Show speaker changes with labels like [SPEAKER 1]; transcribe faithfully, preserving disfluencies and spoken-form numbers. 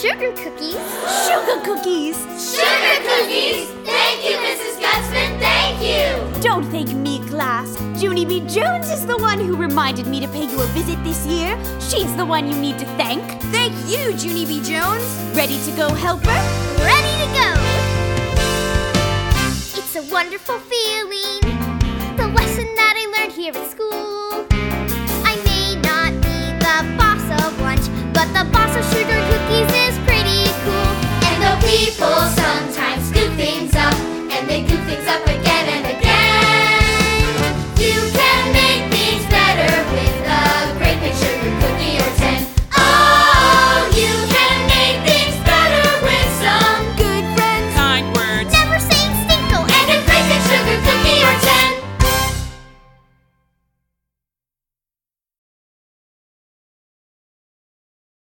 [SPEAKER 1] sugar cookies.
[SPEAKER 2] Sugar cookies!
[SPEAKER 3] Sugar cookies! Thank you, Missus Gutzman, thank you!
[SPEAKER 2] Don't thank me, class. Junie B. Jones is the one who reminded me to pay you a visit this year. She's the one you need to thank.
[SPEAKER 4] Thank you, Junie B. Jones.
[SPEAKER 2] Ready to go, helper?
[SPEAKER 1] Ready to go! It's a wonderful feeling, the lesson that I learned here at school.